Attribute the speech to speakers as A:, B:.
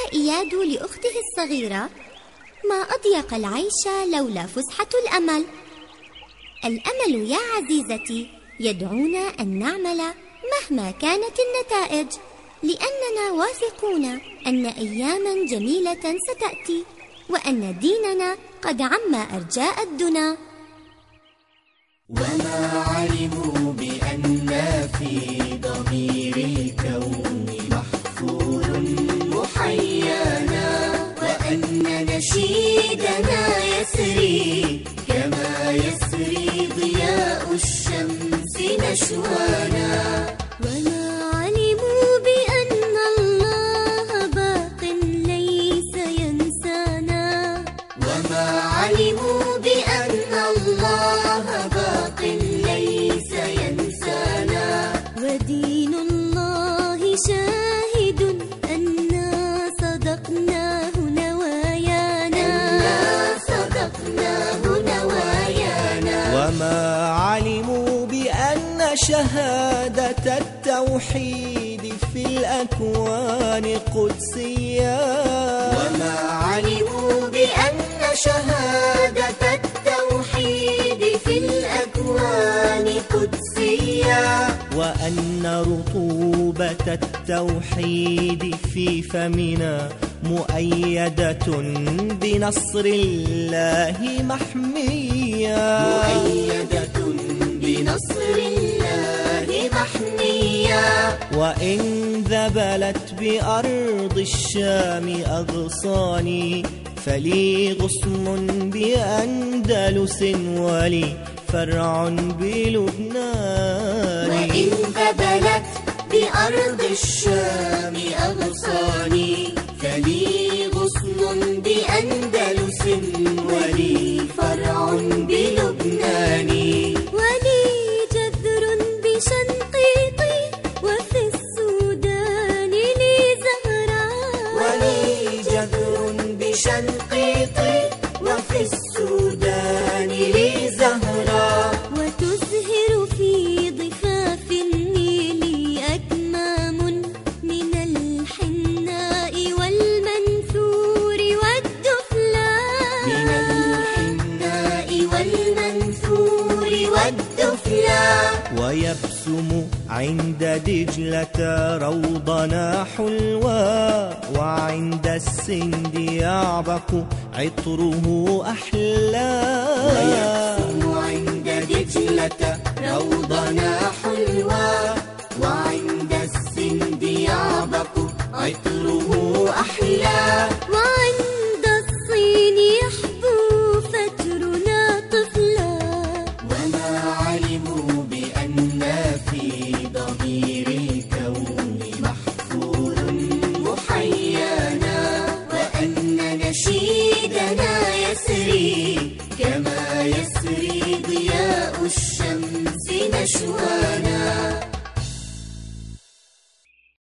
A: إياد لأخته الصغيرة: ما أضيق العيش لولا فسحة الأمل. الأمل يا عزيزتي يدعونا أن نعمل مهما كانت النتائج، لأننا واثقون أن أياما جميلة ستأتي، وأن ديننا قد عم أرجاء الدنا.
B: وما علموا بأن في ضمير الكون محفور محيانا، وأن نشيدنا يسري كما يسري ضياء الشمس نشوانا.
A: وما علموا بأن الله باق ليس ينسانا،
B: وما علموا بأن الله باق ليس ينسانا.
A: ودين الله شاهد أنا صدقناه نوايانا،
B: وما علموا بأن شهادة التوحيد في الأكوان قدسية، وما علموا بأن شهادة التوحيد في الأكوان قدسية، وأن رطوبة التوحيد في فمنا مؤيدة بنصر الله محمية، مؤيدة بنصر الله محمية. وإن ذبلت بأرض الشام أغصاني فلي غصن بأندلس ولي فرع بلبنان.
A: وإن ذبلت بأرض الشام أغصاني
B: فلي غصن بأندلس ولي فرع بلبنان.
A: ولي جذر بشنقيطي وفي السودان لي زهراء،
B: ولي جذر بشنقيطي وفي السودان لي زهراء.
A: وتزهر في ضفاف النيل أكمام من الحناء والمنثور والدفلان،
B: من الحناء والمنثور والدفلان. ويبسم عند دجلة روضنا حلوى، وعند السند يعبق عطره أحلى. ويبسم عند دجلة روضنا حلوى،